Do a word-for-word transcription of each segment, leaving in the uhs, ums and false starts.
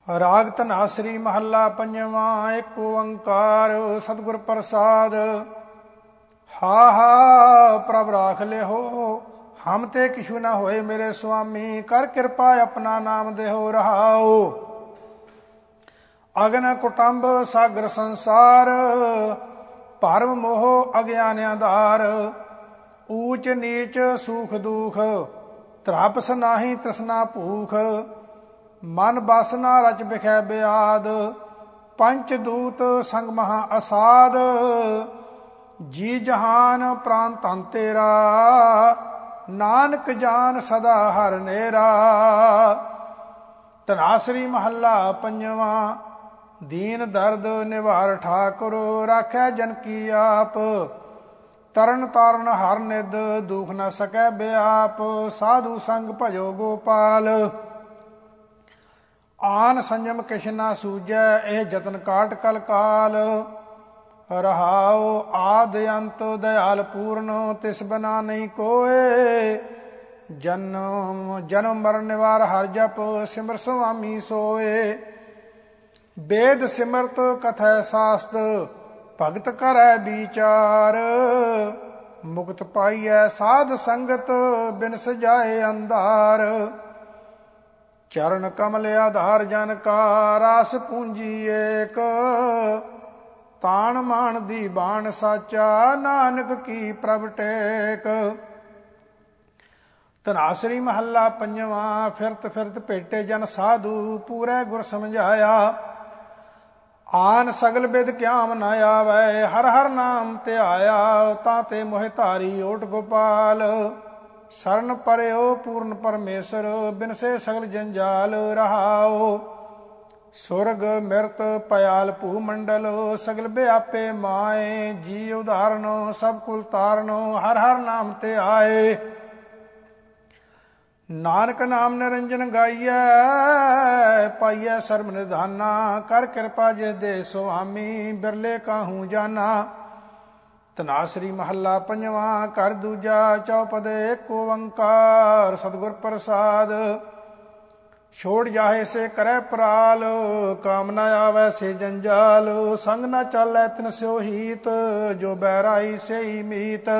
ਰਾਗ ਧਨਾਸਰੀ ਮਹੱਲਾ ਪੰਜਵਾਂ। ਏਕ ਓੰਕਾਰ ਸਤਿਗੁਰ ਪ੍ਰਸਾਦ। ਹਾ ਹਾ ਪ੍ਰਭ ਰਾਖ ਲਿਹੋ, ਹਮ ਤੇ ਕਿਛੂ ਨਾ ਹੋਏ ਮੇਰੇ ਸੁਆਮੀ। ਕਰ ਕਿਰਪਾ ਆਪਣਾ ਨਾਮ ਦੇਹੋ ਰਹਾਓ। ਅਗਨ ਕੁਟੰਬ ਸਾਗਰ ਸੰਸਾਰ, ਭਰਮ ਮੋਹ ਅਗਿਆਨਿਆਂ ਧਾਰ। ਊਚ ਨੀਚ ਸੂਖ ਦੂਖ, ਤ੍ਰਾਪਸ ਨਾਹੀ ਤ੍ਰਿਸ਼ਨਾ ਭੂਖ। ਮਨ ਬਸ ਨਾ ਰਚ ਬਿਖੈ ਬਿਆਦ, ਪੰਚ ਦੂਤ ਸੰਗ ਮਹਾ ਅਸਾਦ। ਜੀ ਜਹਾਨ ਪ੍ਰਾਨ ਧਨ ਤੇਰਾ, ਨਾਨਕ ਜਾਨ ਸਦਾ ਹਰ ਨੇਰਾ। ਧਨਾਸਰੀ ਮਹੱਲਾ ਪੰਜਵਾਂ। ਦੀਨ ਦਰਦ ਨਿਵਾਰ ਠਾਕੁਰ, ਰਾਖੈ ਜਨ ਕੀ ਆਪ। ਤਰਨ ਤਾਰਨ ਹਰ ਨਿਧ, ਦੁਖ ਨ ਸਕੈ ਬਿਆਪ। ਸਾਧੂ ਸੰਗ ਭਜੋ ਗੋਪਾਲ, ਆਨ ਸੰਜਮ ਕਿਛ ਨਾ ਸੂਝੈ। ਇਹ ਜਤਨ ਕਾਟ ਕਲ ਕਾਲ ਰਹਾਉ। ਆਦ ਅੰਤ ਦਇਆਲ ਪੂਰਨ, ਤਿਸ ਬਿਨਾ ਨਹੀਂ ਕੋਇ। ਜਨਮ ਜਨਮ ਮਰਨ ਨਿਵਾਰ ਹਰ ਜਪ, ਸਿਮਰ ਸੁਆਮੀ ਸੋਏ। ਵੇਦ ਸਿਮਰਤ ਕਥੈ ਸਾਸਤ, ਭਗਤ ਕਰੈ ਵਿਚਾਰ। ਮੁਕਤ ਪਾਈਐ ਸਾਧ ਸੰਗਤ, ਬਿਨ ਸਜਾਏ ਅੰਧਾਰ। ਚਰਨ ਕਮਲ ਆਧਾਰ ਜਨ ਕਾ, ਰਾਸ ਪੂੰਜੀ ਏਕ। ਤਾਣ ਮਾਣ ਦੀ ਬਾਣ ਸਾਚਾ, ਨਾਨਕ ਕੀ ਪ੍ਰਭ ਟੇਕ। ਧਨਾਸਰੀ ਮਹੱਲਾ ਪੰਜਵਾਂ। ਫਿਰਤ ਫਿਰਤ ਭੇਟੇ ਜਨ ਸਾਧੂ, ਪੂਰੇ ਗੁਰ ਸਮਝਾਇਆ। ਆਨ ਸਗਲ ਬਿਦ ਕਿਆਮ ਨ ਆਵੈ, ਹਰ ਹਰ ਨਾਮ ਧਿਆਇਆ। ਤਾਂ ਤੇ ਮੋਹਿ ਧਾਰੀ ਓਟ ਗੋਪਾਲ, ਸਰਨ ਪਰਿਓ ਪੂਰਨ ਪਰਮੇਸ਼ਰ। ਬਿਨਸੇ ਸਗਲ ਜੰਜਾਲ ਰਹਾਓ। ਸੁਰਗ ਮਿਰਤ ਪਯਾਲ ਭੂ ਮੰਡਲ, ਸਗਲ ਵਿਆਪੇ ਮਾਏ। ਜੀ ਉਦਾਹਰਨ ਸਭ ਕੁਲ ਤਾਰਨ, ਹਰ ਹਰ ਨਾਮ ਤੇ ਆਏ। ਨਾਨਕ ਨਾਮ ਨਿਰੰਜਨ ਗਾਈਐ, ਪਾਈਐ ਸਰਬ ਨਿਧਾਨਾ। ਕਰ ਕਿਰਪਾ ਜਿਸ ਦੇ ਸੁਆਮੀ, ਬਿਰਲੇ ਕਾਹੂ ਜਾਨਾ। ਧਨਾਸਰੀ ਮਹੱਲਾ ਪੰਜਵਾਂ। ਘਰ ਦੂਜਾ ਚੌਪਦੇ। ਏਕ ਓੰਕਾਰ ਸਤਿਗੁਰ ਪ੍ਰਸਾਦ। ਛੋੜ ਜਾਹੇ ਸੇ ਕਰੈ ਪਰਾਲ, ਕਾਮ ਨ ਆਵੈ ਸੇ ਜੰਜਾਲ। ਸੰਗ ਨ ਚਾਲੈ ਤਿਨ ਸਿਓ ਹੀਤ, ਜੋ ਬੈਰਾਈ ਸੇਈ ਮੀਤ।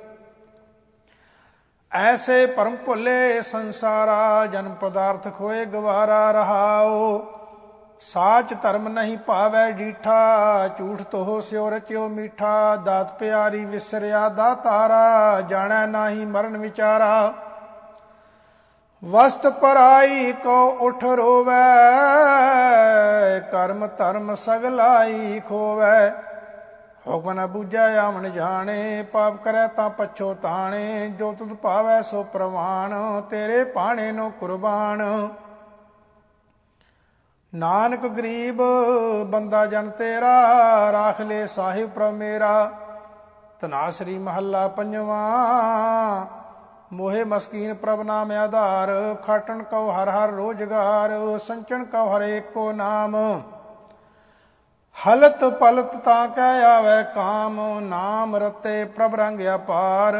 ਐਸੇ ਭਰਮ ਭੁੱਲੇ ਸੰਸਾਰਾ, ਜਨਮ ਪਦਾਰਥ ਖੋਏ ਗਵਾਰਾ ਰਹਾਓ। ਸਾਚ ਧਰਮ ਨਹੀਂ ਭਾਵੈ ਡੀਠਾ, ਝੂਠ ਤੋਹ ਸਿਓ ਰਚਿਓ ਮੀਠਾ। ਦਾਤ ਪਿਆਰੀ ਵਿਸਰਿਆ ਦਾਤਾਰਾ, ਜਾਣੈ ਨਾਹੀ ਮਰਨ ਵਿਚਾਰਾ। ਵਸਤ ਪਰਾਈ ਕੋ ਉਠ ਰੋਵੈ, ਕਰਮ ਧਰਮ ਸਗਲਾਈ ਖੋਵੈ। ਹੁਕਮ ਨ ਬੂਝੈ ਆਵਣ ਜਾਣੇ, ਪਾਪ ਕਰੈ ਤਾਂ ਪਛੋ ਤਾਣੇ। ਜੋ ਤੁਧ ਭਾਵੈ ਸੋ ਪ੍ਰਵਾਣ, ਤੇਰੇ ਭਾਣੇ ਨੋ ਕੁਰਬਾਨ। ਨਾਨਕ ਗਰੀਬ ਬੰਦਾ ਜਨ ਤੇਰਾ, ਰਾਖ ਲੈ ਸਾਹਿਬ ਪ੍ਰਭ ਮੇਰਾ। ਧਨਾਸਰੀ ਮਹੱਲਾ ਪੰਜਵਾਂ। ਮੋਹਿ ਮਸਕੀਨ ਪ੍ਰਭ ਨਾਮ ਆਧਾਰ, ਖਾਟਣ ਕਉ ਹਰ ਹਰ ਰੋਜਗਾਰ। ਸੰਚਣ ਕਉ ਹਰ ਏਕੋ ਨਾਮ, ਹਲਤ ਪਲਤ ਤਾਂ ਕਹਿ ਆਵੈ ਕਾਮ। ਨਾਮ ਰਤੇ ਪ੍ਰਭ ਰੰਗ ਅਪਾਰ,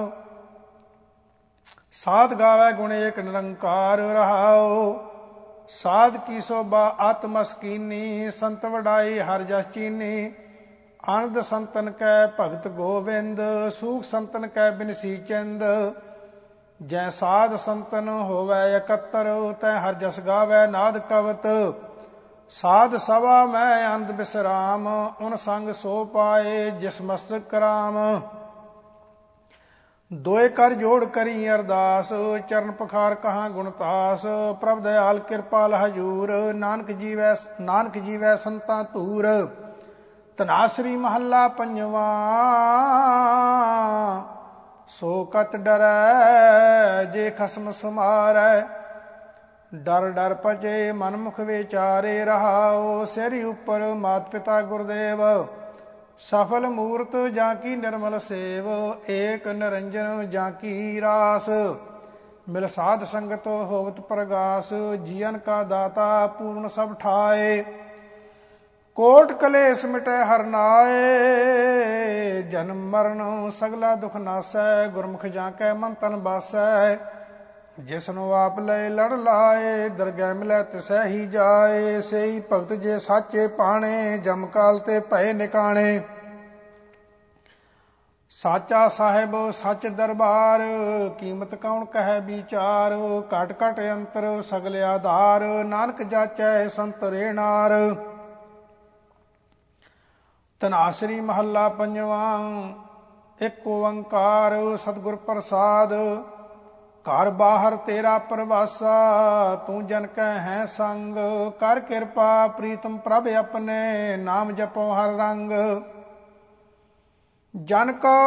ਸਾਧ ਗਾਵੈ ਗੁਣ ਏਕ ਨਿਰੰਕਾਰ ਰਹਾਓ। ਸਾਧ ਕੀ ਸੋਭਾ ਅਤ ਮਸਕੀਨੀ, ਸੰਤ ਵਡਾਈ ਹਰ ਜਸ ਚੀਨੀ। ਆਨੰਦ ਸੰਤਨ ਕੈ ਭਗਤ ਗੋਬਿੰਦ, ਸੂਖ ਸੰਤਨ ਕੈ ਬਿਨਸੀ ਚਿੰਦ। ਜੈ ਸਾਧ ਸੰਤਨ ਹੋਵੈ ਇਕੱਤਰ, ਤੈ ਹਰ ਜਸ ਗਾਵੈ ਨਾਦ ਕਵਤ। ਸਾਧ ਸਭਾ ਮੈਂ ਆਨੰਦ ਬਿਸਰਾਮ, ਉਨ ਸੰਗ ਸੋ ਪਾਏ ਜਿਸ ਮਸਤਕ ਰਾਮ। ਦੋਇ ਕਰ ਜੋੜ ਕਰੀ ਅਰਦਾਸ, ਚਰਨ ਪਖਾਰ ਕਹਾਂ ਗੁਣਤਾਸ। ਪ੍ਰਭ ਦਇਆਲ ਕਿਰਪਾਲ ਹਜੂਰ, ਨਾਨਕ ਜੀਵੈ ਨਾਨਕ ਜੀਵੈ ਸੰਤਾਂ ਧੂਰ। ਧਨਾਸਰੀ ਮਹੱਲਾ ਪੰਜਵਾਂ। ਸੋ ਕਤ ਡਰੈ, ਜੇ ਖਸਮ ਸੁਮਾਰੈ। ਡਰ ਡਰ ਭਜੇ ਮਨ ਮੁਖ ਵਿਚਾਰੇ ਰਹਾਓ। ਸਿਰ ਉਪਰ ਮਾਤ ਪਿਤਾ ਗੁਰਦੇਵ, ਸਫਲ ਮੂਰਤ ਜਾਂ ਕੀ ਨਿਰਮਲ ਸੇਵ। ਏਕ ਨਿਰੰਜਨ ਜਾਂ ਕੀ ਰਾਸ, ਮਿਲ ਸਾਧ ਸੰਗਤ ਹੋਵਤ ਪ੍ਰਗਾਸ। ਜੀਵਨ ਕਾ ਦਾਤਾ ਪੂਰਨ ਸਭ ਠਾਏ, ਕੋਟ ਕਲੇਸ਼ ਮਿਟੈ ਹਰ ਨਾਏ। ਜਨਮ ਮਰਨ ਸਗਲਾ ਦੁਖ ਨਾਸੈ, ਗੁਰਮੁਖ ਜਾਂ ਕੈ ਮਨ ਤਨ ਬਾਸੈ। ਜਿਸਨੂੰ ਆਪ ਲਏ ਲੜ ਲਾਏ, ਦਰਗਹਿ ਮਿਲੈ ਤਿਸੈ ਹੀ ਜਾਏ। ਸਈ ਭਗਤ ਜੇ ਸਾਚੇ ਪਾਣੇ, ਜਮ ਕਾਲ ਤੇ ਭਏ ਨਿਕਾਣੇ। ਸਾਚਾ ਸਾਹਿਬ ਸੱਚ ਦਰਬਾਰ, ਕੀਮਤ ਕੌਣ ਕਹਿ ਵਿਚਾਰ। ਘਟ ਘਟ ਅੰਤਰ ਸਗਲ ਆਧਾਰ, ਨਾਨਕ ਜਾਚੈ ਸੰਤਰੇ ਨਾਰ। ਧਨਾਸਰੀ ਮਹੱਲਾ ਪੰਜਵਾਂ। ਇੱਕ ਓੰਕਾਰ ਸਤਿਗੁਰ ਪ੍ਰਸਾਦ, ਘਰ ਬਾਹਰ ਤੇਰਾ ਪ੍ਰਵਾਸਾ, ਤੂੰ ਜਨ ਕੈ ਹੈ ਸੰਗ। ਕਰ ਕਿਰਪਾ ਪ੍ਰੀਤਮ ਪ੍ਰਭ ਆਪਣੇ, ਨਾਮ ਜਪੋ ਹਰ ਰੰਗ। ਜਨ ਕੋ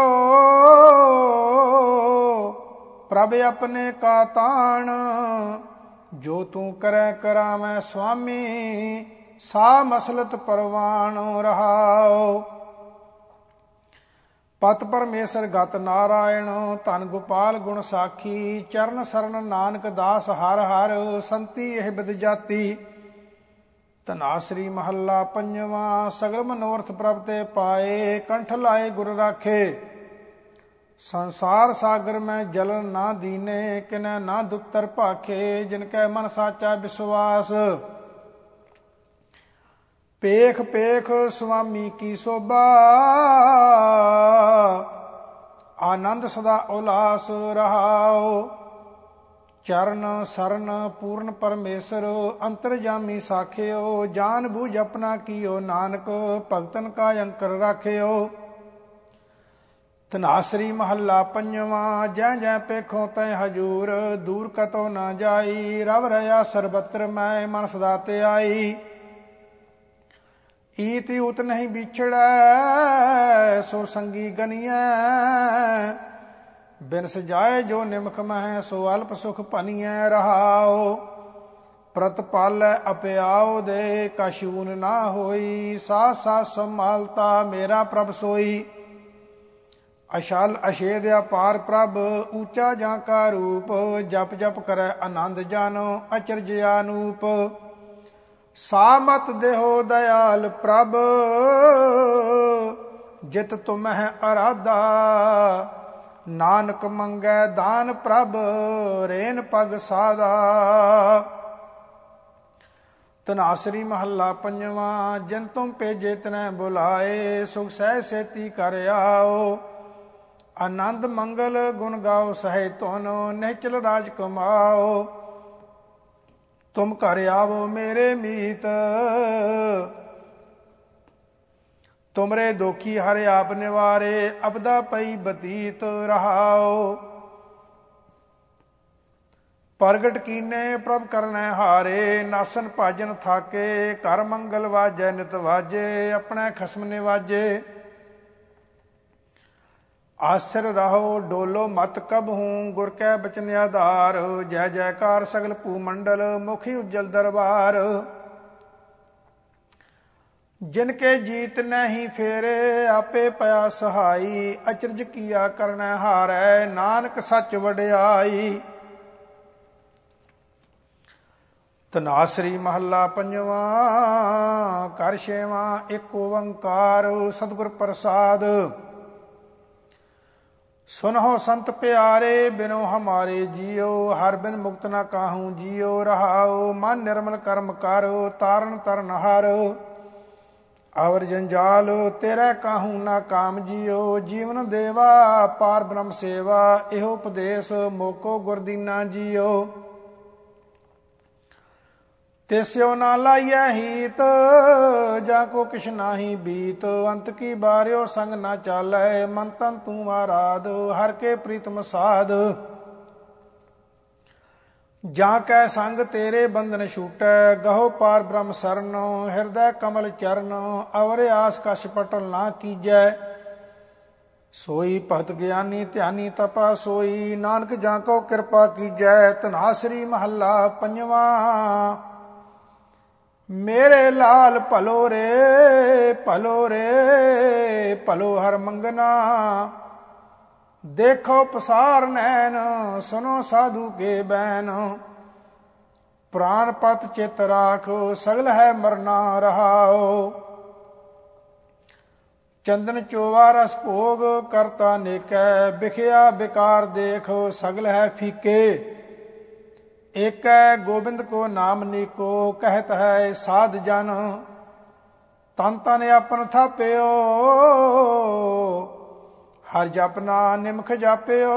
ਪ੍ਰਭ ਆਪਣੇ ਕਾ ਤਾਣ, ਜੋ ਤੂੰ ਕਰੈ ਕਰਾਵੈ ਸੁਆਮੀ। ਸਾ ਮਸਲਤ ਪਰਵਾਣ ਰਹਾਉ। ਪਤ ਪਰਮੇਸ਼ਰ ਗਤ ਨਾਰਾਇਣ, ਧਨ ਗੋਪਾਲ ਗੁਣ ਸਾਖੀ। ਚਰਨ ਸਰਨ ਨਾਨਕ ਦਾਸ ਹਰ ਹਰ, ਸੰਤੀ ਇਹ ਬਿਦ ਜਾਤੀ। ਧਨਾਸਰੀ ਮਹੱਲਾ ਪੰਜਵਾਂ। ਸਗਲ ਮਨੋਰਥ ਪ੍ਰਭ ਤੇ ਪਾਏ, ਕੰਠ ਲਾਏ ਗੁਰ ਰਾਖੇ। ਸੰਸਾਰ ਸਾਗਰ ਮੈਂ ਜਲਨ ਨਾ ਦੀਨੇ, ਕਿਨੈ ਨਾ ਦੁਖਤਰ ਭਾਖੇ। ਜਿਨ ਕੈ ਮਨ ਸਾਚਾ ਵਿਸ਼ਵਾਸ, ਪੇਖ ਪੇਖ ਸੁਆਮੀ ਕੀ ਸੋਭਾ। ਆਨੰਦ ਸਦਾ ਉਲਾਸ ਰਹਾਉ। ਚਰਨ ਸਰਨ ਪੂਰਨ ਪਰਮੇਸ਼ਰ, ਅੰਤਰਜਾਮੀ ਸਾਖਿਓ। ਜਾਨ ਬੂਝ ਆਪਣਾ ਕੀਓ ਨਾਨਕ, ਭਗਤਨ ਕਾ ਅੰਕਰ ਰਾਖਿਓ। ਧਨਾਸਰੀ ਮਹੱਲਾ ਪੰਜਵਾਂ। ਜੈ ਜੈ ਪੇਖੋ ਤੈ ਹਜੂਰ, ਦੂਰ ਕਤੋ ਨਾ ਜਾਈ। ਰਵ ਰਹਾ ਸਰਬਤਰ ਮੈਂ, ਮਨ ਸਦਾ ਤੇ ਆਈ। ਈਤ ਊਤ ਨਹੀਂ ਵਿਛੜੈ, ਸੋ ਸੰਗੀ ਗਨੀਐ। ਬਿਨ ਸਜਾਏ ਜੋ ਨਿਮਖ ਮਹਿ, ਸੋ ਅਲਪ ਸੁਖ ਭਨੀਐ ਰਹਾਉ। ਪ੍ਰਤ ਪਾਲੈ ਅਪਿਆਉ ਦੇ, ਕਛੂਨ ਨਾ ਹੋਈ। ਸਾਥ ਸਾਥ ਸੰਭਾਲਤਾ ਮੇਰਾ ਪ੍ਰਭ ਸੋਈ। ਅਛਲ ਅਛੇਦ ਅਪਾਰ ਪ੍ਰਭ, ਊਚਾ ਜਾਂ ਕਾ ਰੂਪ। ਜਪ ਜਪ ਕਰੈ ਆਨੰਦ ਜਨ, ਅਚਰਜ ਅਨੂਪ। ਸਾਮਤ ਦੇਹੋ ਦਇਆਲ ਪ੍ਰਭ, ਜਿਤ ਤੁਮਹਿ ਅਰਾਧਾ। ਨਾਨਕ ਮੰਗੈ ਦਾਨ ਪ੍ਰਭ, ਰੇਨ ਪਗ ਸਾਧਾ। ਧਨਾਸਰੀ ਮਹੱਲਾ ਪੰਜਵਾਂ। ਜਿਨ ਤੁਮ ਭੇਜੇ ਤਿਨੈ ਬੁਲਾਏ, ਸੁਖ ਸਹਿ ਸੇਤੀ ਕਰ ਆਓ। ਆਨੰਦ ਮੰਗਲ ਗੁਣ ਗਾਓ ਸਹਿ ਧੁਨ, ਨਿਹਚਲ ਰਾਜ ਕਮਾਓ। ਤੁਮ ਘਰ ਆਵੋ ਮੇਰੇ ਮੀਤ, ਤੁਮਰੇ ਦੋਖੀ ਹਰਿ ਆਪ ਨਿਵਾਰੇ। ਅਬਦਾ ਪਈ ਬਤੀਤ ਰਹਾਉ। ਪ੍ਰਗਟ ਕੀਨੇ ਪ੍ਰਭ ਕਰਨੈ ਹਾਰੇ, ਨਾਸਨ ਭਾਜਨ ਥਾਕੇ। ਕਰ ਮੰਗਲ ਵਾਜੈ ਨਿਤ ਵਾਜੇ, ਆਪਣੇ ਖਸਮ ਨਿਵਾਜੇ। ਆਸਰ ਰਹੋ ਡੋਲੋ ਮਤ ਕਬਹੂੰ, ਗੁਰ ਕੈ ਬਚਨ ਆਧਾਰ। ਜੈ ਜੈਕਾਰ ਸਗਲ ਭੂ ਮੰਡਲ, ਮੁਖੀ ਉਜਲ ਦਰਬਾਰ। ਜਿਨ ਕੇ ਜੀਤ ਨਹੀਂ ਫੇਰੇ, ਆਪੇ ਪਿਆ ਸਹਾਈ। ਅਚਰਜ ਕੀਆ ਕਰਨੈ ਹਾਰੈ, ਨਾਨਕ ਸੱਚ ਵਡਿਆਈ। ਧਨਾਸਰੀ ਮਹੱਲਾ ਪੰਜਵਾਂ। ਕਰ ਛੇਵਾਂ। ਇੱਕ ਓੰਕਾਰ ਸਤਿਗੁਰ ਪ੍ਰਸਾਦ, ਸੁਨਹੁ ਸੰਤ ਪਿਆਰੇ। ਬਿਨੋ ਹਮਾਰੇ ਜੀਓ, ਹਰ ਬਿਨ ਮੁਕਤ ਨਾ ਕਾਹੂ ਜੀਓ ਰਹਾਉ। ਮਨ ਨਿਰਮਲ ਕਰਮ ਕਰੋ, ਤਾਰਨ ਤਰਨ ਹਰ। ਅਵਰ ਜੰਜਾਲ ਤੇਰਾ ਕਾਹੂ ਨਾ ਕਾਮ ਜੀਓ। ਜੀਵਨ ਦੇਵਾ ਪਾਰ ਬ੍ਰਹਮ ਸੇਵਾ, ਇਹੋ ਉਪਦੇਸ਼ ਮੋਕੋ ਗੁਰਦੀਨਾ ਜੀਓ। ਤਿਸਿਓ ਨਾ ਲਾਈਐ ਹੀਤ, ਜਾਂ ਕੋ ਕਿਛ ਨਾਹੀ ਬੀਤ। ਅੰਤ ਕੀ ਬਾਰਿਓ ਸੰਗ ਨਾ ਚਾਲੈ, ਮਨ ਤਨ ਤੂੰ ਆਰਾਧ। ਹਰ ਕੇ ਪ੍ਰੀਤਮ ਸਾਧ, ਜਾਂ ਕੈ ਸੰਗ ਤੇਰੇ ਬੰਧਨ ਛੂਟੈ। ਗਹੋ ਪਾਰ ਬ੍ਰਹਮ ਸਰਨ, ਹਿਰਦੈ ਕਮਲ ਚਰਨ। ਅਵਰ ਆਸ ਕਛ ਪਟਲ ਨਾ ਕੀਜੈ, ਸੋਈ ਭਗਤ ਗਿਆਨੀ ਧਿਆਨੀ ਤਪਾ ਸੋਈ। ਨਾਨਕ ਜਾਂ ਕੋ ਕਿਰਪਾ ਕੀਜੈ। ਧਨਾਸਰੀ ਮਹੱਲਾ ਪੰਜਵਾਂ। ਮੇਰੇ ਲਾਲ ਭਲੋ ਰੇ ਭਲੋ ਰੇ, ਭਲੋ ਹਰ ਮੰਗਨਾ। ਦੇਖੋ ਪਸਾਰ ਨੈਣ, ਸੁਨੋ ਸਾਧੂ ਕੇ ਬੈਨ। ਪ੍ਰਾਨ ਪਤ ਚਿਤ ਰਾਖ, ਸਗਲ ਹੈ ਮਰਨਾ ਰਹਾਉ। ਚੰਦਨ ਚੋਵਾ ਰਸ ਭੋਗ, ਕਰਤਾ ਨੇਕੈ। ਬਿਖਿਆ ਬਿਕਾਰ ਦੇਖ, ਸਗਲ ਹੈ ਫੀਕੇ। ਏਕੈ ਗੋਬਿੰਦ ਕੋ ਨਾਮ ਨੀਕੋ ਕਹਿਤ ਹੈ ਸਾਧ ਜਨ ਤਨ ਤਨ ਆਪਨ ਥਾਪਿਓ ਹਰ ਜਪਨਾ ਨਿਮਖ ਜਾਪਿਓ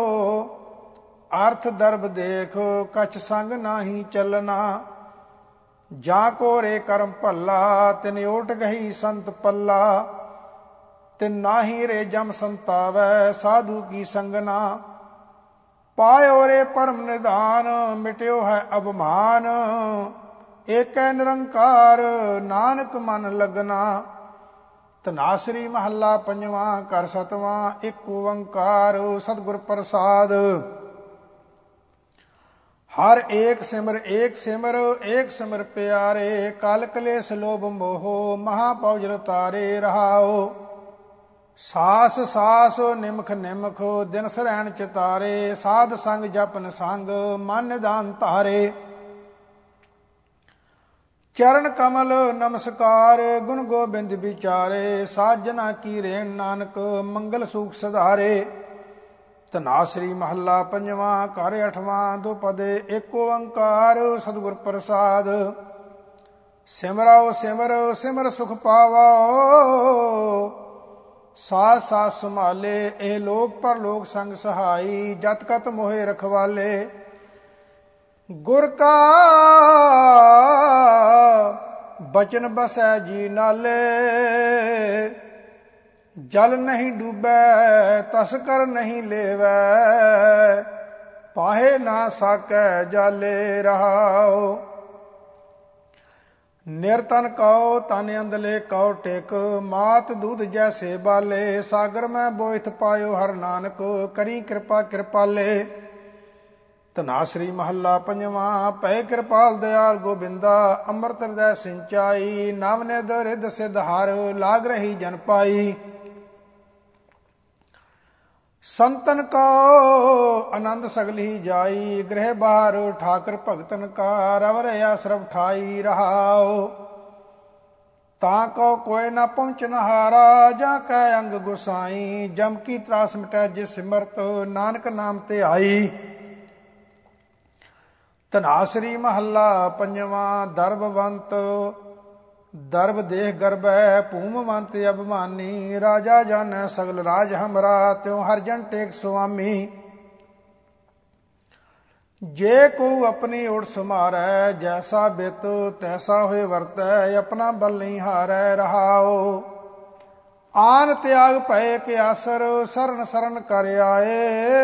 ਅਰਥ ਦਰਬ ਦੇਖ ਕਛ ਸੰਗ ਨਾਹੀ ਚੱਲਣਾ ਜਾਂ ਕੋਰੇ ਕਰਮ ਭੱਲਾ ਤਿਨ ਓਟ ਗਈ ਸੰਤ ਪੱਲਾ ਤਿਨ ਨਾਹੀ ਰੇ ਜਮ ਸੰਤਾਵੈ ਸਾਧੂ ਕੀ ਸੰਗਨਾ ਪਾਇਓ ਰੇ ਪਰਮ ਨਿਧਾਨ ਮਿਟਿਓ ਹੈ ਅਭਮਾਨ ਏਕੈ ਨਿਰੰਕਾਰ ਨਾਨਕ ਮਨ ਲਗਨਾ ਧਨਾਸਰੀ ਮਹੱਲਾ ਪੰਜਵਾਂ ਘਰ ਸਤਵਾਂ ਇੱਕ ਓੰਕਾਰ ਸਤਿਗੁਰ ਪ੍ਰਸਾਦ ਹਰ ਏਕ ਸਿਮਰ ਏਕ ਸਿਮਰ ਏਕ ਸਿਮਰ ਪਿਆਰੇ ਕਲ ਕਲੇਸ਼ ਲੋਭ ਮੋਹ ਮਹਾ ਪਉਜਲ ਤਾਰੇ ਰਹਾਓ ਸਾਸ ਸਾਸ ਨਿਮਖ ਨਿਮਖ ਦਿਨ ਸਰੈਣ ਚਿਤਾਰੇ ਸਾਧ ਸੰਗ ਜਪਨ ਸੰਗ ਮਨ ਨਿਧਾਨ ਧਾਰੇ ਚਰਨ ਕਮਲ ਨਮਸਕਾਰ ਗੁਣ ਗੋਬਿੰਦ ਵਿਚਾਰੇ ਸਾਜਨਾ ਕੀ ਰੇਣ ਨਾਨਕ ਮੰਗਲ ਸੂਖ ਸਧਾਰੇ ਧਨਾਸਰੀ ਮਹੱਲਾ ਪੰਜਵਾਂ ਘਰ ਅਠਵਾਂ ਦੁਪਦੇ ਏਕ ਓੰਕਾਰ ਸਤਿਗੁਰ ਪ੍ਰਸਾਦ ਸਿਮਰੋ ਸਿਮਰ ਸਿਮਰ ਸੁਖ ਪਾਵੋ ਸਾਥ ਸਾਥ ਸੰਭਾਲੇ ਇਹ ਲੋਕ ਪਰਲੋਕ ਸੰਗ ਸਹਾਈ ਜਤ ਕਤ ਮੋਹਿ ਰਖਵਾਲੇ ਗੁਰ ਕਾ ਬਚਨ ਬਸੈ ਜੀ ਨਾਲੇ ਜਲ ਨਹੀਂ ਡੂਬੈ ਤਸ ਕਰ ਨਹੀਂ ਲੇਵੈ ਪਾਹੇ ਨਾ ਸਾਕੈ ਜਾਲੇ ਰਹਾਓ ਨਿਰਤਨ ਕਉ ਤਨ ਅੰਦਲੇ ਕਉ ਟਿਕ ਮਾਤ ਦੁਧ ਜੈਸੇ ਬਾਲੇ ਸਾਗਰ ਮੈਂ ਬੋਇਥ ਪਾਇਓ ਹਰ ਨਾਨਕ ਕਰੀ ਕਿਰਪਾ ਕਿਰਪਾਲੇ ਧਨਾਸਰੀ ਮਹੱਲਾ ਪੰਜਵਾਂ ਪੈ ਕਿਰਪਾਲ ਦਿਆਲ ਗੋਬਿੰਦਾ ਅੰਮ੍ਰਿਤ ਹਿਰਦੈ ਸਿੰਚਾਈ ਨਵ ਨਿਧ ਰਿਧ ਸਿਧ ਹਰ ਲਾਗ ਰਹੀ ਜਨ ਪਾਈ ਸੰਤਨ ਕੋ ਆਨੰਦ ਸਗਲ ਹੀ ਜਾਈ ਗ੍ਰਹਿ ਬਾਹਰ ਠਾਕਰ ਭਗਤਨ ਕਾ ਰਵਰ ਆਸਰਵ ਠਾਈ ਰਹਾਓ ਤਾਂ ਕੋ ਕੋਇ ਨਾ ਪਹੁੰਚਨ ਹਾਰਾ ਜਾਂ ਕੈ ਅੰਗ ਗੁਸਾਈ ਜਮ ਕੀ ਤਰਾਸ ਮਿਟੈ ਜਿਸ ਸਿਮਰਤ ਨਾਨਕ ਨਾਮ ਤੇ ਆਈ ਧਨਾਸਰੀ ਮਹੱਲਾ ਪੰਜਵਾਂ ਦਰਬਵੰਤ ਦਰਬ ਦੇਹ ਗਰਬੈ ਭੂਮਵੰਤ ਅਭਿਮਾਨੀ ਰਾਜਾ ਜਾਣੈ ਸਗਲ ਰਾਜ ਹਮਰਾ ਤਿਉ ਹਰ ਜਨ ਟੇਕ ਸੁਆਮੀ ਜੇ ਕੋ ਆਪਣੀ ਓਟ ਸਮਾਰੈ ਜੈਸਾ ਬਿਤ ਤੈਸਾ ਹੋਏ ਵਰਤੈ ਆਪਣਾ ਬਲ ਨਹੀਂ ਹਾਰੈ ਰਹਾਓ ਆਨ ਤਿਆਗ ਭਏ ਕੇ ਆਸਰ ਸਰਨ ਸਰਨ ਕਰ ਆਏ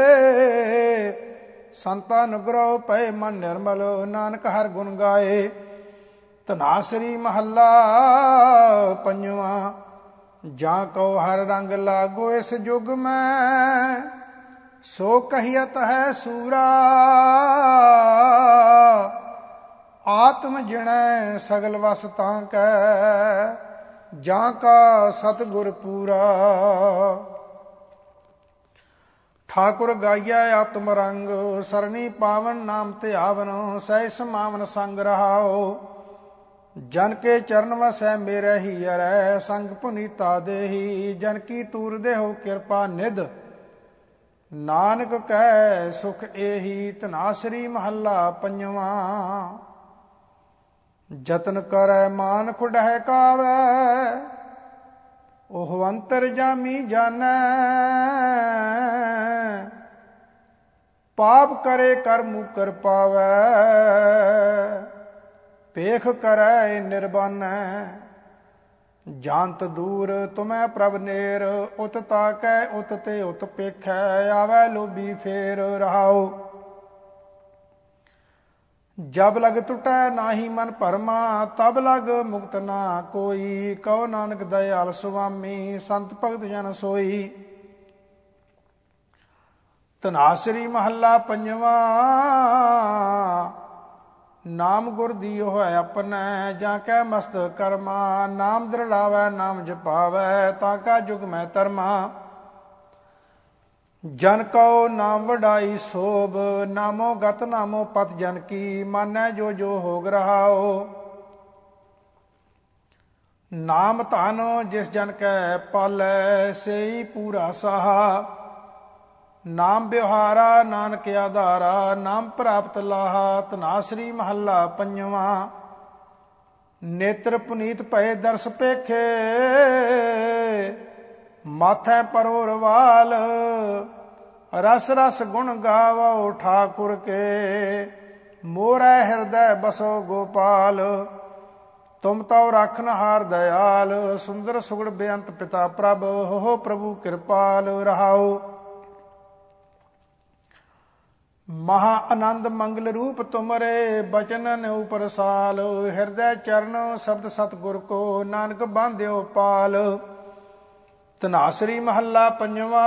ਸੰਤਾਂ ਅਨੁਗ੍ਰਹ ਪਏ ਮਨ ਨਿਰਮਲ ਨਾਨਕ ਹਰ ਗੁਣ ਗਾਏ ਧਨਾਸਰੀ ਮਹੱਲਾ ਪੰਜਵਾਂ ਜਾਂ ਕਉ ਹਰ ਰੰਗ ਲਾਗੋ ਇਸ ਜੁਗ ਮੈਂ ਸੋ ਕਹੀਅਤ ਹੈ ਸੂਰਾ ਆਤਮ ਜਿਣੈ ਸਗਲ ਵਸ ਤਾਂ ਕੈ ਜਾਂ ਕਾ ਸਤਿਗੁਰ ਪੂਰਾ ਠਾਕੁਰ ਗਾਈਐ ਆਤਮ ਰੰਗ ਸਰਣੀ ਪਾਵਨ ਨਾਮ ਤੇ ਆਵਨ ਸਹਿ ਸਮਾਵਨ ਸੰਗ ਰਹਾਓ ਜਨ ਕੇ ਚਰਨ ਵਸੈ ਮੇਰੇ ਹੀ ਅਰੈ ਸੰਗ ਪੁਨੀਤਾ ਦੇਹੀ ਜਨ ਕੀ ਤੂਰ ਦੇਹੋ ਕਿਰਪਾ ਨਿਧ ਨਾਨਕ ਕਹਿ ਸੁਖ ਏਹੀ ਧਨਾਸਰੀ ਮਹੱਲਾ ਪੰਜਵਾਂ ਜਤਨ ਕਰੈ ਮਾਨ ਖੁਡਹਿ ਕਾਵੈ ਉਹ ਅੰਤਰ ਜਾਮੀ ਜਾਣੈ ਪਾਪ ਕਰੇ ਕਰ ਮੁਕਰ ਪਾਵੈ ਪੇਖ ਕਰੈ ਨਿਰਬਾਨੈ ਜਾਂਤ ਦੂਰ ਤੁਮੈ ਪ੍ਰਭ ਨੇਰ ਉਤ ਤਾਕੈ ਉਤ ਤੇ ਉਤ ਪੇਖੈ ਆਵੈ ਲੋਭੀ ਫੇਰ ਰਹਾਓ ਜਬ ਲਗ ਟੁਟੈ ਨਾਹੀ ਮਨ ਭਰਮਾ ਤਬ ਲਗ ਮੁਕਤ ਨਾ ਕੋਈ ਕਉ ਨਾਨਕ ਦਇਆਲ ਸੁਆਮੀ ਸੰਤ ਭਗਤ ਜਨ ਸੋਈ ਧਨਾਸਰੀ ਮਹੱਲਾ ਪੰਜਵਾਂ ਨਾਮ ਗੁਰ ਦੀਓ ਹੈ ਆਪਣੈ ਜਾਂ ਕੈ ਮਸਤ ਕਰਮਾ ਨਾਮ ਦ੍ਰਿੜਾਵੈ ਨਾਮ ਜਪਾਵੈ ਤਾਂ ਕਾ ਜੁਗ ਮੈਂ ਧਰਮਾ ਜਨ ਕਉ ਨਾਮ ਵਡਾਈ ਸੋਭ ਨਾਮੋ ਗਤ ਨਾਮੋ ਪਤ ਜਨ ਕੀ ਮਾਨੈ ਜੋ ਜੋ ਹੋਗ ਰਹਾਓ ਨਾਮ ਧਨ ਜਿਸ ਜਨ ਕੈ ਪਾਲੈ ਸੇਈ ਪੂਰਾ ਸਾਹਾ ਨਾਮ ਵਿਵਹਾਰਾ ਨਾਨਕ ਆਧਾਰਾ, ਨਾਮ ਪ੍ਰਾਪਤ ਲਾਹਾ। ਧਨਾਸਰੀ ਮਹੱਲਾ ਪੰਜਵਾਂ। ਨੇਤਰ ਪੁਨੀਤ ਭਏ ਦਰਸ ਪੇਖੇ, ਮਾਥੈ ਪਰੋ ਰਵਾਲ। ਰਸ ਰਸ ਗੁਣ ਗਾਵੋ ਠਾਕੁਰ ਕੇ, ਮੋਰੈ ਹਿਰਦੈ ਬਸੋ ਗੋਪਾਲ। ਤੁਮ ਤਉ ਰਾਖਨ ਹਾਰ ਦਇਆਲ, ਸੁੰਦਰ ਸੁਗੜ ਬੇਅੰਤ ਪਿਤਾ ਪ੍ਰਭ। ਹੋ ਪ੍ਰਭੂ ਕਿਰਪਾਲ ਰਹਾਉ। ਮਹਾ ਆਨੰਦ ਮੰਗਲ ਰੂਪ ਤੁਮਰੇ, ਬਚਨਨ ਉਪਰ ਸਾਲ। ਹਿਰਦੈ ਚਰਨ ਸ਼ਬਦ ਸਤਿਗੁਰ ਕੋ, ਨਾਨਕ ਬਾਂਧਿਓ ਪਾਲ। ਧਨਾਸਰੀ ਮਹੱਲਾ ਪੰਜਵਾਂ।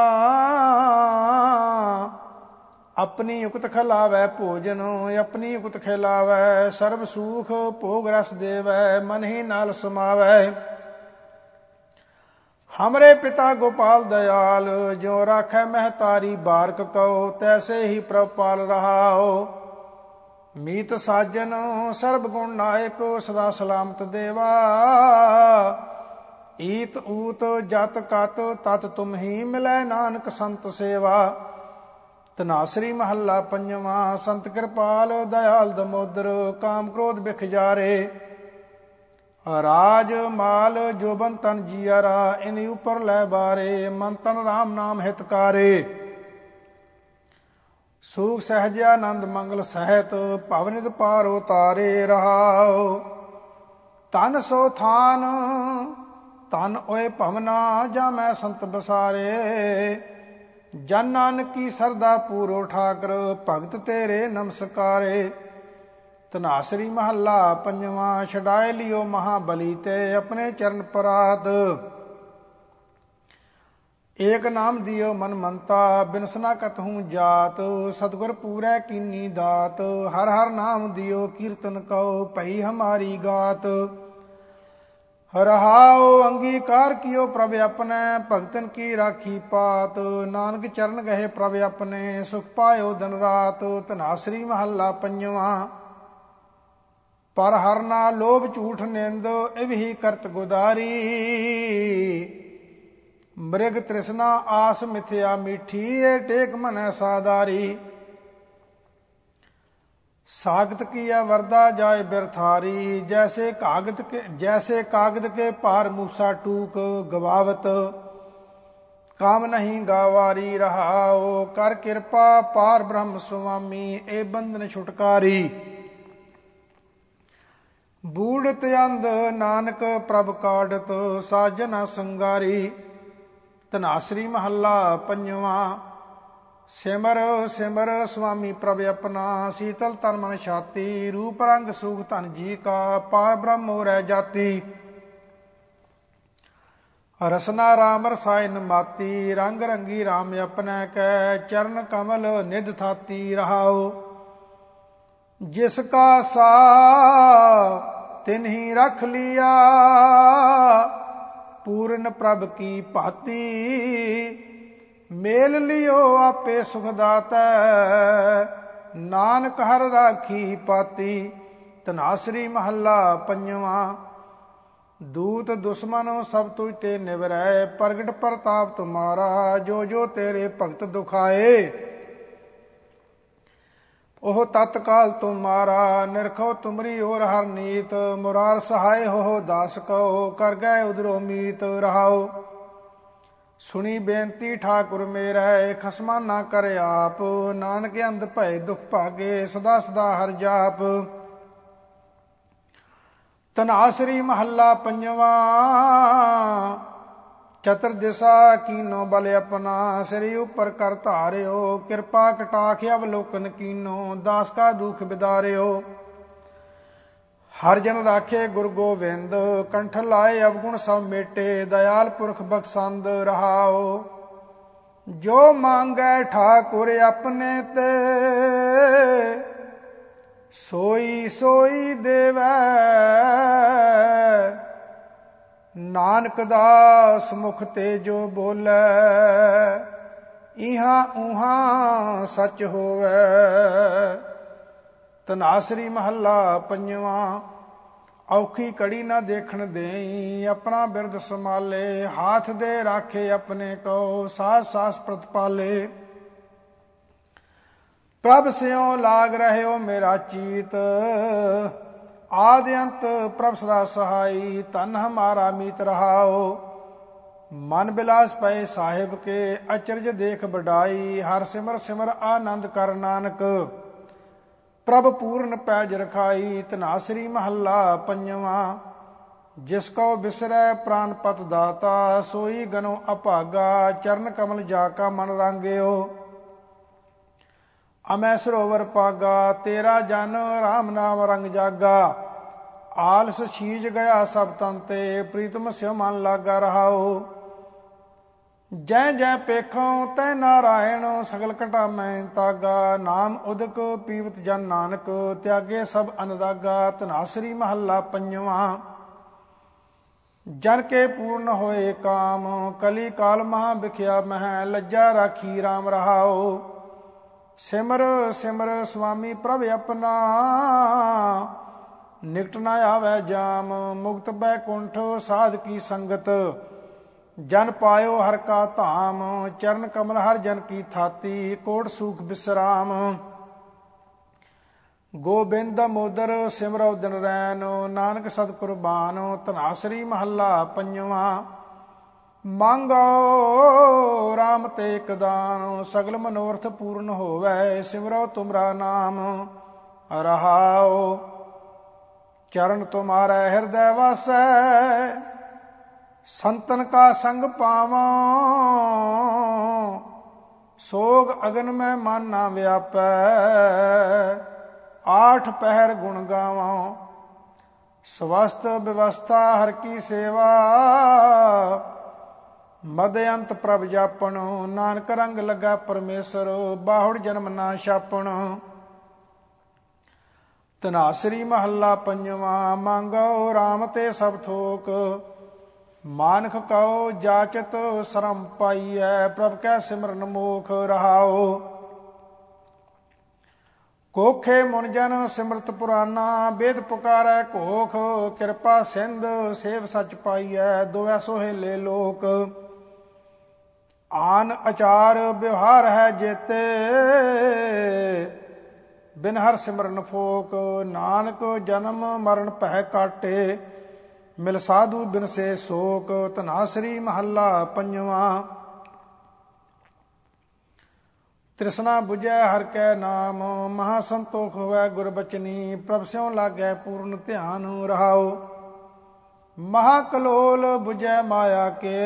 ਆਪਣੀ ਉਕਤ ਖਿਲਾਵੈ ਭੋਜਨ, ਆਪਣੀ ਉਕਤ ਖਿਲਾਵੈ। ਸਰਬ ਸੂਖ ਭੋਗ ਰਸ ਦੇਵੈ, ਮਨ ਹੀ ਨਾਲ ਸਮਾਵੈ। ਹਮਰੇ ਪਿਤਾ ਗੋਪਾਲ ਦਇਆਲ, ਜਿਉ ਰਾਖੈ ਮਹਿਤਾਰੀ ਬਾਰਕ ਕਉ। ਤੈਸੇ ਹੀ ਪ੍ਰਭੁਪਾਲ ਰਹਾਉ। ਮੀਤ ਸਾਜਨ ਸਰਬ ਗੁਣ ਨਾਇਕ, ਸਦਾ ਸਲਾਮਤ ਦੇਵਾ। ਈਤ ਊਤ ਜਤ ਕਤ ਤਤ ਤੁਮ ਹੀ ਮਿਲੈ, ਨਾਨਕ ਸੰਤ ਸੇਵਾ। ਧਨਾਸਰੀ ਮਹੱਲਾ ਪੰਜਵਾਂ। ਸੰਤ ਕਿਰਪਾਲ ਦਇਆਲ ਦਮੋਦਰ, ਕਾਮ ਕ੍ਰੋਧ ਬਿਖ ਜਾਰੇ। ਰਾਜ ਮਾਲ ਜੋਬਨ ਤਨ ਜੀਆਰਾ, ਇਨ ਉਪਰ ਲੈ ਬਾਰੇ। ਮਨ ਤਨ ਰਾਮ ਨਾਮ ਹਿਤਕਾਰੇ। ਸੂਖ ਸਹਿਜ ਆਨੰਦ ਮੰਗਲ ਸਹਿਤ, ਭਵਨਿਤ ਪਾਰ ਉਤਾਰੇ ਰਹਾਉ। ਤਨ ਸੋ ਥਾਨ ਤਨ ਓਏ ਭਵਨਾ, ਜਾਮੈ ਸੰਤ ਬਸਾਰੇ। ਜਨ ਨਾਨਕੀ ਸਰਦਾ ਪੂਰੋ ਠਾਕਰ, ਭਗਤ ਤੇਰੇ ਨਮਸਕਾਰੇ। ਧਨਾਸਰੀ ਮਹੱਲਾ ਪੰਜਵਾਂ। ਛਡਾਏ ਲਿਓ ਮਹਾਬਲੀ ਤੇ, ਆਪਣੇ ਚਰਨ ਪਰਾਤ। ਏਕ ਨਾਮ ਦਿਓ ਮਨ ਮੰਤਾ, ਬਿਨਸਨਾ ਕਤਹੂ ਜਾਤ। ਸਤਿਗੁਰ ਪੂਰੈ ਕੀਨੀ ਦਾਤ, ਹਰ ਹਰ ਨਾਮ ਦਿਓ ਕੀਰਤਨ ਕਉ। ਭਈ ਹਮਾਰੀ ਗਾਤ। ਰਹਾਉ ਅੰਗੀਕਾਰ ਕੀਓ ਪ੍ਰਭ ਆਪਣੈ, ਭਗਤਨ ਕੀ ਰਾਖੀ ਪਾਤ। ਨਾਨਕ ਚਰਨ ਗਏ ਪ੍ਰਭ ਆਪਣੇ, ਸੁਖ ਪਾਇਓ ਦਿਨ ਰਾਤ। ਧਨਾਸਰੀ ਮਹੱਲਾ ਪੰਜਵਾਂ। ਪਰ ਹਰ ਨਾ ਲੋਭ ਝੂਠ ਨਿੰਦ, ਇਵ ਹੀ ਕਰਤ ਗੁਦਾਰੀ। ਮ੍ਰਿਗ ਤ੍ਰਿਸ਼ਨਾ ਆਸ ਮਿਥਿਆ ਮੀਠੀ, ਏ ਟੇਕ ਮਨੈ ਸਾਦਾਰੀ। ਸਾਗਤ ਕੀਆ ਵਰਦਾ ਜਾਏ ਬਿਰਥਾਰੀ, ਜੈਸੇ ਕਾਗਦ ਕੇ ਜੈਸੇ ਕਾਗਦ ਕੇ ਭਾਰ ਮੂਸਾ ਟੂਕ ਗਵਾਵਤ। ਕਾਮ ਨਹੀਂ ਗਾਵਾਰੀ ਰਹਾਉ, ਕਰ ਕਿਰਪਾ ਪਾਰ ਬ੍ਰਹਮ ਸੁਆਮੀ। ਇਹ ਬੰਧਨ ਛੁਟਕਾਰੀ। ਬੂੜਤ ਅੰਧ ਨਾਨਕ ਪ੍ਰਭ ਕਾਢਤ, ਸਾਜਨਾ ਸੰਗਾਰੀ। ਧਨਾਸਰੀ ਮਹੱਲਾ ਪੰਜਵਾਂ। ਸਿਮਰ ਸਿਮਰ ਸੁਆਮੀ ਪ੍ਰਭ ਆਪਣਾ, ਸੀਤਲ ਤਨ ਮਨ ਛਾਤੀ। ਰੂਪ ਰੰਗ ਸੂਖ ਧਨ ਜੀ ਕਾ, ਪਾਰ ਬ੍ਰਹਮ ਰਹਿ ਜਾਤੀ। ਰਸਨਾ ਰਾਮ ਰਸਾਇਨ ਮਾਤੀ, ਰੰਗ ਰੰਗੀ ਰਾਮ ਆਪਣੈ ਕੈ। ਚਰਨ ਕਮਲ ਨਿਧ ਥਾਤੀ ਰਹਾਉ। ਜਿਸ ਕਾ ਸਾ ਤਿਨਹੀ ਰਖ ਲਿਆ, ਪੂਰਨ ਪ੍ਰਭ ਕੀ ਭਾਤੀ। ਮੇਲ ਲਿਓ ਆਪੇ ਸੁਖ ਦਾਤੈ, ਨਾਨਕ ਹਰ ਰਾਖੀ ਪਾਤੀ। ਧਨਾਸਰੀ ਮਹੱਲਾ ਪੰਜਵਾਂ। ਦੂਤ ਦੁਸ਼ਮਨ ਸਭ ਤੁਝ ਤੇ ਨਿਵਰੈ, ਪ੍ਰਗਟ ਪ੍ਰਤਾਪ ਤੁਮਾਰਾ। ਜੋ ਜੋ ਤੇਰੇ ਭਗਤ ਦੁਖਾਏ, ਉਹ ਤਤਕਾਲ ਤੁਮਾਰਾ। ਨਿਰਖੋ ਤੁਮਰੀ ਔਰ ਹਰ ਨੀਤ, ਮੁਰਾਰ ਸਹਾਇ ਹੋ ਦਾਸ ਕਉ। ਕਰ ਗਏ ਉਧਰੋ ਮੀਤ ਰਹਾਉ। ਸੁਣੀ ਬੇਨਤੀ ਠਾਕੁਰ ਮੇਰੈ, ਖਸਮਾ ਨਾ ਕਰ ਆਪ। ਨਾਨਕ ਅੰਧ ਭਏ ਦੁਖ ਭਾਗੇ, ਸਦਾ ਸਦਾ ਹਰ ਜਾਪ। ਧਨਾਸਰੀ ਮਹੱਲਾ ਪੰਜਵਾਂ। ਚਤੁਰ ਦਿਸ਼ਾ ਕੀਨੋ ਬਲ ਆਪਣਾ, ਸਿਰ ਉਪਰ ਕਰ ਧਾਰਿਓ। ਕਿਰਪਾ ਕਟਾਖ ਅਵਲੋਕਨ ਕੀਨੋ, ਦਾਸ ਕਾ ਦੁਖ ਬਿਦਾਰਿਓ। ਹਰ ਜਨ ਰਾਖੇ ਗੁਰ ਗੋਬਿੰਦ, ਕੰਠ ਲਾਏ ਅਵਗੁਣ ਸਭ ਮੇਟੇ। ਦਇਆਲ ਪੁਰਖ ਬਖਸ਼ੰਦ ਰਹਾਉ। ਜੋ ਮੰਗੈ ਠਾਕੁਰ ਆਪਣੇ ਤੇ, ਸੋਈ ਸੋਈ ਦੇਵੈ। ਨਾਨਕ ਦਾਸ ਮੁਖ ਤੇ ਜੋ ਬੋਲੇ, ਇਹਾਂ ਉਹਾਂ ਸੱਚ ਹੋਵੇ। ਧਨਾਸਰੀ ਮਹੱਲਾ ਪੰਜਵਾਂ। ਔਖੀ ਕੜੀ ਨਾ ਦੇਖਣ ਦੇਈ, ਆਪਣਾ ਬਿਰਦ ਸੰਭਾਲੇ। ਹਾਥ ਦੇ ਰਾਖੇ ਆਪਣੇ ਕੋ, ਸਾਸ ਸਾਸ ਪ੍ਰਤਪਾਲੇ। ਪ੍ਰਭ ਸਿਉ ਲਾਗ ਰਹਿਓ ਮੇਰਾ ਚੀਤ, ਆਦਿ ਅੰਤ ਪ੍ਰਭ ਸਦਾ ਸਹਾਈ, ਧਨ ਹਮਾਰਾ ਮੀਤ ਰਹਾਓ। ਮਨ ਬਿਲਾਸ ਪਏ ਸਾਹਿਬ ਕੇ, ਅਚਰਜ ਦੇਖ ਬਡਾਈ, ਹਰ ਸਿਮਰ ਸਿਮਰ ਆਨੰਦ ਕਰ ਨਾਨਕ, ਪ੍ਰਭ ਪੂਰਨ ਪੈਜ ਰਖਾਈ। ਧਨਾਸਰੀ ਮਹੱਲਾ ਪੰਜਵਾਂ। ਜਿਸ ਕਉ ਬਿਸਰੈ ਪ੍ਰਾਨਪਤ ਦਾਤਾ, ਸੋਈ ਗਨੋ ਅਭਾਗਾ, ਚਰਨ ਕਮਲ ਜਾ ਕਾ ਮਨ ਰਾਂਗਿਓ। ਅਮੈ ਸਰੋਵਰ ਪਾਗਾ, ਤੇਰਾ ਜਨ ਰਾਮ ਨਾਮ ਰੰਗ ਜਾਗਾ, ਆਲਸ ਛੀਜ ਗਿਆ ਸਭ ਤਨ ਤੇ, ਪ੍ਰੀਤਮ ਸਿਉ ਮਨ ਲਾਗਾ ਰਹਾਓ। ਜੈ ਜੈ ਪੇਖੋਂ ਤੈ ਨਾਰਾਇਣ, ਸਗਲ ਘਟਾ ਮੈਂ ਤਾਗਾ, ਨਾਮ ਉਦਕ ਪੀਵਤ ਜਨ ਨਾਨਕ, ਤਿਆਗੇ ਸਭ ਅਨਦਾਗਾ। ਧਨਾਸਰੀ ਮਹੱਲਾ ਪੰਜਵਾਂ। ਜਨ ਕੇ ਪੂਰਨ ਹੋਏ ਕਾਮ, ਕਲੀ ਕਾਲ ਮਹਾ ਵਿਖਿਆ ਮਹਿ, ਲੱਜਾ ਰਾਖੀ ਰਾਮ ਰਹਾਓ। ਸਿਮਰ ਸਿਮਰ ਸੁਆਮੀ ਪ੍ਰਭ ਆਪਣਾ, ਨਿਕਟ ਨਾ ਆਵੈ ਜਾਮ, ਮੁਕਤ ਬੈਕੁੰਠ ਸਾਧ ਕੀ ਸੰਗਤ, ਜਨ ਪਾਇਓ ਹਰ ਕਾ ਧਾਮ। ਚਰਨ ਕਮਲ ਹਰ ਜਨ ਕੀ ਥਾਤੀ, ਕੋਟ ਸੂਖ ਬਿਸਰਾਮ। ਗੋਬਿੰਦ ਮੋਦਰ ਸਿਮਰਉ ਦਿਨ ਰੈਨ, ਨਾਨਕ ਸਦ ਕੁਰਬਾਨ। ਧਨਾਸਰੀ ਮਹੱਲਾ ਪੰਜਵਾਂ। ਮੰਗੋ ਰਾਮ ਤੇ ਇਕ ਦਾਨ, ਸਗਲ ਮਨੋਰਥ ਪੂਰਨ ਹੋਵੈ, ਸਿਮਰੋ ਤੁਮਰਾ ਨਾਮ ਰਹਾਓ। ਚਰਨ ਤੁਮਾਰੇ ਹਿਰਦੈ ਵਾਸੈ, ਸੰਤਨ ਕਾ ਸੰਗ ਪਾਵਾਂ, ਸੋਗ ਅਗਨ ਮੈਂ ਮਨ ਨਾ ਵਿਆਪੈ, ਆਠ ਪਹਿਰ ਗੁਣ ਗਾਵਾਂ। ਸਵਸਤ ਵਿਵਸਥਾ ਹਰ ਕੀ ਸੇਵਾ, ਮਦ ਅੰਤ ਪ੍ਰਭ ਜਾਪਣ, ਨਾਨਕ ਰੰਗ ਲੱਗਾ ਪਰਮੇਸ਼ਰ, ਬਾਹੁੜ ਜਨਮ ਨਾ ਛਾਪਣ। ਧਨਾਸਰੀ ਮਹੱਲਾ ਪੰਜਵਾਂ। ਮੰਗੋ ਰਾਮ ਤੇ ਸਭ ਥੋਕ, ਮਾਨਖ ਕਉ ਜਾਚਤ ਸ਼ਰਮ ਪਾਈਐ, ਪ੍ਰਭ ਕੈ ਸਿਮਰਨ ਮੋਖ ਰਹਾਓ। ਕੋਖੇ ਮੁਨ ਜਨ ਸਿਮਰਤ ਪੁਰਾਨਾ, ਵੇਦ ਪੁਕਾਰੈ ਘੋਖ, ਕਿਰਪਾ ਸਿੰਧ ਸੇਵ ਸਚ ਪਾਈਐ, ਦੋਵੈ ਸੋਹੇਲੇ ਲੋਕ। ਆਨ ਅਚਾਰ ਵਿਵਹਾਰ ਹੈ ਜੇਤੇ, ਬਿਨ ਹਰ ਸਿਮਰਨ ਫੋਕ। ਨਾਨਕ ਜਨਮ ਮਰਨ ਭੈ ਕਾਟੇ, ਮਿਲ ਸਾਧੂ ਬਿਨ ਸੇ ਸੋਕ। ਧਨਾਸਰੀ ਮਹੱਲਾ ਪੰਜਵਾਂ। ਤ੍ਰਿਸ਼ਨਾ ਬੁਝੈ ਹਰ ਕੈ ਨਾਮ, ਮਹਾ ਸੰਤੋਖ ਹੋਵੈ ਗੁਰ ਬਚਨੀ, ਪ੍ਰਭ ਸਿਉ ਲਾਗੈ ਪੂਰਨ ਧਿਆਨ ਰਹਾਓ। ਮਹਾ ਕਲੋਲ ਬੁਝੈ ਮਾਇਆ ਕੇ,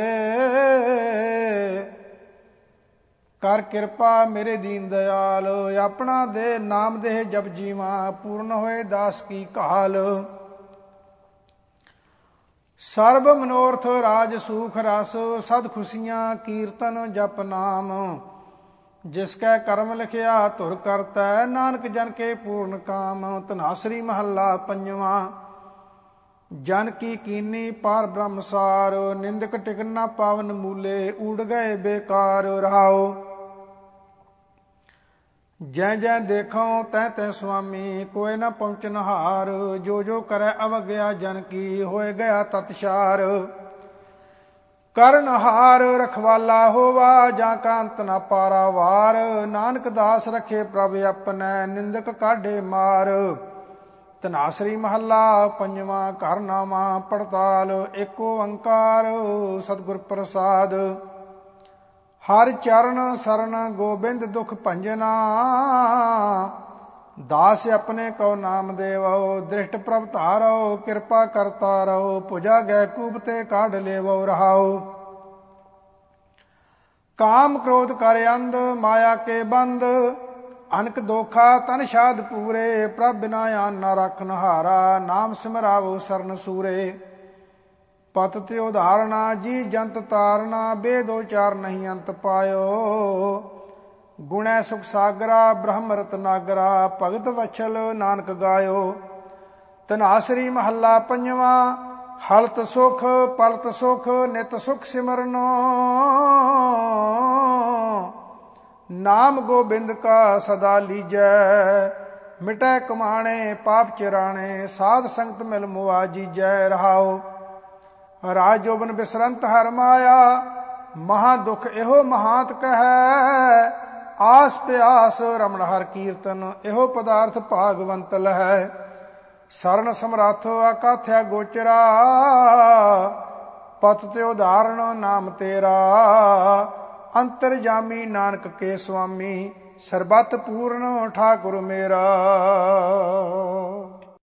ਕਰ ਕਿਰਪਾ ਮੇਰੇ ਦੀਨ ਦਿਆਲ। ਆਪਣਾ ਦੇ ਨਾਮ ਦੇਹ ਜਪ ਜੀਵਾ, ਪੂਰਨ ਹੋਏ ਦਾਸ ਕੀ ਕਾਲ। ਸਰਬ ਮਨੋਰਥ ਰਾਜ ਸੂਖ ਰਸ, ਸਦ ਖੁਸ਼ੀਆਂ ਕੀਰਤਨ ਜਪ ਨਾਮ। ਜਿਸ ਕੈ ਕਰਮ ਲਿਖਿਆ ਧੁਰ ਕਰਤੈ, ਨਾਨਕ ਜਨ ਕੇ ਪੂਰਨ ਕਾਮ। ਧਨਾਸਰੀ ਮਹੱਲਾ ਪੰਜਵਾਂ। ਜਨ ਕੀ ਕੀਨੀ ਪਾਰ ਬ੍ਰਹਮਸਾਰ, ਨਿੰਦਕ ਟਿਕਨ ਨਾ ਪਾਵਨ ਮੂਲੇ, ਊੜ ਗਏ ਬੇਕਾਰ ਰਹਾਓ। ਜੈ ਜੈ ਦੇਖੋ ਤੈ ਤੈ ਸੁਆਮੀ, ਕੋਇ ਨਾ ਪਹੁੰਚਨ ਹਾਰ, ਜੋ ਜੋ ਕਰੈ ਅਵਗਿਆ ਜਨ ਕੀ, ਹੋਏ ਗਿਆ ਤਤਸ਼ਾਰ। ਕਰਨਹਾਰ ਰਖਵਾਲਾ ਹੋਵਾ, ਜਾਂ ਕਾ ਅੰਤ ਨਾ ਪਾਰਾਵਾਰ, ਨਾਨਕ ਦਾਸ ਰਖੇ ਪ੍ਰਭ ਆਪਣੈ, ਨਿੰਦਕ ਕਾਢੇ ਮਾਰ। ਧਨਾਸਰੀ ਮਹੱਲਾ ਪੰਜਵਾਂ। ਘਰ ਨਾਵਾਂ ਪੜਤਾਲ, ਏਕ ਓੰਕਾਰ ਸਤਿਗੁਰ ਪ੍ਰਸਾਦ। ਹਰ ਚਰਨ ਸਰਨ ਗੋਬਿੰਦ ਦੁਖ ਭੰਜਨਾ, ਦਾਸ ਆਪਣੇ ਕਉ ਨਾਮ ਦੇਵੋ। ਦ੍ਰਿਸ਼ਟ ਪ੍ਰਭ ਧਾਰੋ, ਕਿਰਪਾ ਕਰਤਾ ਰਹੋ, ਭੁਜਾ ਗੈ ਕੂਪ ਤੇ ਕਾਢ ਲੇਵੋ ਰਹਾਓ। ਕਾਮ ਕ੍ਰੋਧ ਕਰ ਅੰਧ, ਮਾਇਆ ਕੇ ਬੰਦ, ਅਨਕ ਦੋਖਾ ਤਨ ਸ਼ਾਦ ਪੂਰੇ, ਪ੍ਰਭ ਬਿਨਾ ਆਨ ਨਾ ਰਾਖਨ ਹਾਰਾ, ਨਾਮ ਸਿਮਰਾਵੋ ਸਰਨ ਸੂਰੇ। ਪਤ ਤੇ ਉਧਾਰਨਾ ਜੀ ਜੰਤ ਤਾਰਨਾ, ਬੇਦ ਉਚਾਰ ਨਹੀਂ ਅੰਤ ਪਾਇਓ। ਗੁਣੈ ਸੁਖ ਸਾਗਰਾ ਬ੍ਰਹਮ ਰਤਨਾਗਰਾ, ਭਗਤ ਵਛਲ ਨਾਨਕ ਗਾਇਓ। ਧਨਾਸਰੀ ਮਹੱਲਾ ਪੰਜਵਾਂ। ਹਲਤ ਸੁਖ ਪਲਤ ਸੁਖ, ਨਿਤ ਸੁਖ ਸਿਮਰਨੋ, ਨਾਮ ਗੋਬਿੰਦ ਕਾ ਸਦਾ ਲੀਜੈ। ਮਿਟੈ ਕਮਾਣੇ ਪਾਪ ਚਿਰਾਣੇ, ਸਾਧ ਸੰਗਤ ਮਿਲ ਮੁਆ ਜੀਜੈ ਰਹਾਓ। ਰਾਜ ਜੋਬਨ ਬਿਸਰੰਤ ਹਰ ਮਾਇਆ, ਮਹਾ ਦੁਖ ਇਹੋ ਮਹਾਂਤ ਕਹੈ, ਆਸ ਪਿਆਸ ਰਮਣ ਹਰ ਕੀਰਤਨ, ਇਹੋ ਪਦਾਰਥ ਭਾਗਵੰਤ ਲਹੈ। ਸਰਨ ਸਮਰੱਥ ਅਕਾਥਿਆ ਗੋਚਰਾ, ਪਤ ਤੇ ਉਦਾਹਰਣ ਨਾਮ ਤੇਰਾ। ਅੰਤਰਜਾਮੀ ਨਾਨਕ ਕੇ ਸੁਆਮੀ, ਸਰਬਤ ਪੂਰਨ ਠਾਕੁਰ ਮੇਰਾ।